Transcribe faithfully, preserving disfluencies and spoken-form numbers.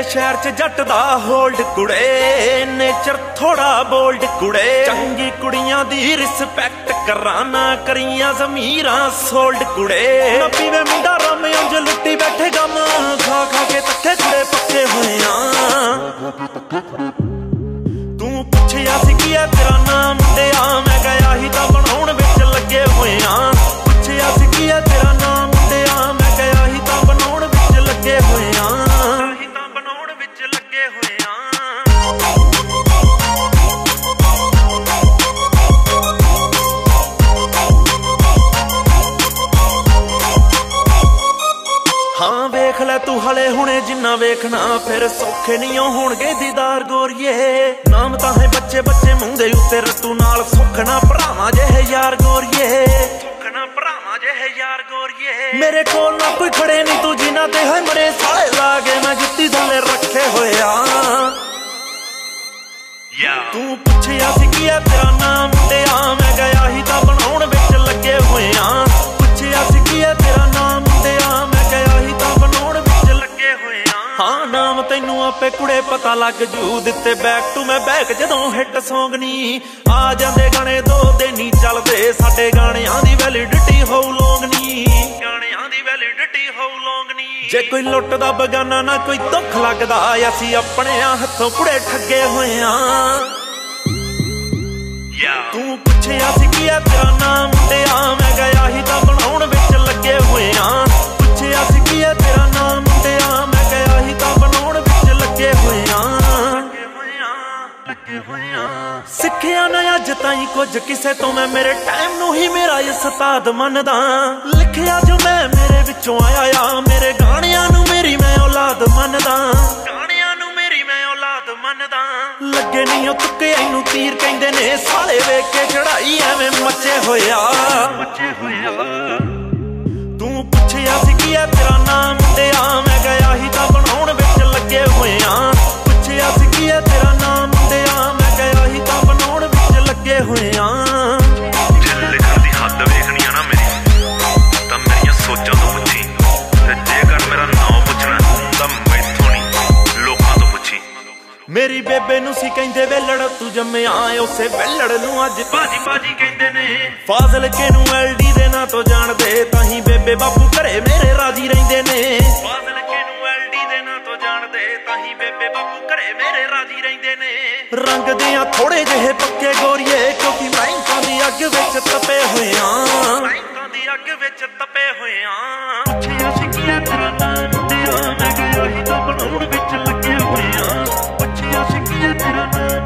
शहर च जट दा होल्ड कुड़े, नेचर थोड़ा बोल्ड कुड़े, चंगी कुड़ियां दी रिस्पैक्ट कराना करियां ज़मीरां सोल्ड कुड़े। ना पीवे मुंडा रम उंज लुट्टी बैठे गम, खा खा के तक्के कुड़े पक्के होए तू पुछया सी की है तेरा नाम मुंडिया, मैं गया ही तां बनाउण विच लगे होए पुछया सी की है तेरा नाम मुंडिया, मैं गया ही तां बनाउण विच लगे होए हाँ वेख लै तू हले हुणे जिन्ना वेखना, फिर सौखे नहीं होणगे दीदार गोरिए। नाम तां है बच्चे बच्चे मूंह दे उत्ते रत्तू नाल, सुखना भरावां जेहे यार गोरिए, सुखना भरावां जेहे यार गोरिए। मेरे कोल ना कोई खड़े नहीं तू जिन्ना ते है मरे साले लागे, मैं जुत्ती थल्ले रखे होया। तू पुछया सी की है तेरा नाम मुंडिया, मैं गया ही तां बनाउण विच लगे होया। पुछया सी की है तेरा नाम मुंडिया, मैं गया ही तां बनाउण विच लगे होया। हाँ नाम तैनू आपे कुड़े पता लग जू, दिते बैक टू मैं बैक जदों हिट सॉन्ग नी आ जांदे गाने दो दिन ही चलदे, साडे गाणियां दी वैलिडिटी होऊ लॉन्ग नी, गाणियां दी वैलिडिटी होऊ लॉन्ग नी। जे कोई लुੱਟਦਾ बगाना ना कोई दुख लगदा, असीं अपने हत्थों कुड़े ठगे होए तू पुछया सी की है तेरा नाम मुंडिया, मैं गया ही तां बनाउण विच लगे होए पुछया सी की है तेरा नाम मुंडिया, मैं गया ही तां बनाउण विच लगे होए सिखिया ना अज ताईं कुछ किसे तो मैं, मेरे टाइम नू ही मेरा उस्ताद मनदा। लिखिया जो मैं मेरे विचों आया, मेरे गाणियां नू मेरी मैं औलाद मनदा, गाणियां नू मेरी मैं औलाद मनदा। लगे नहीं ओ तुक्के इनू तीर कहंदे ने, साले वेख के चढ़ाई एवें मचे होया मचे होया। तू पुछया सी की है तेरा नाम मुंडिया, मैं गया ही तां बनाउण विच लगे होया। पुछया सी की है तेरा नाम मुंडिया, मैं गया ही तां बनाउण विच लगे होया। जे लिखण दी हद वेखनी आ ना मेरी, तां मेरियां सोचां तो पुछी, ते जेकर मेरा नाम पुछना तां मैथों नहीं लोकां तो पुछी। मेरी बेबे नू सी कहंदे वेलड़, तू जम्मिया उसे वेलड़ नू अज बाजी बाजी कहंदे ने। फाजिल के नू एलडी दे ना तो जाणदे, ताहीं बेबे बापू घरे मेरे राजी रहिंदे ने। फाजिल के नू एलडी दे ना तो जाणदे, ताहीं बेबे बापू घरे मेरे राजी रहिंदे ने। रंग दियां थोड़े जेहे पक्के गोरिए, क्योंकि बैंकां दी अग विच तपे होया, बैंकां दी अग विच तपे होया। पुछया सी की है तेरा नाम मुंडिया, मैं गया ही तां बनाउण विच लगे होया। पुछया सी की है तेरा नाम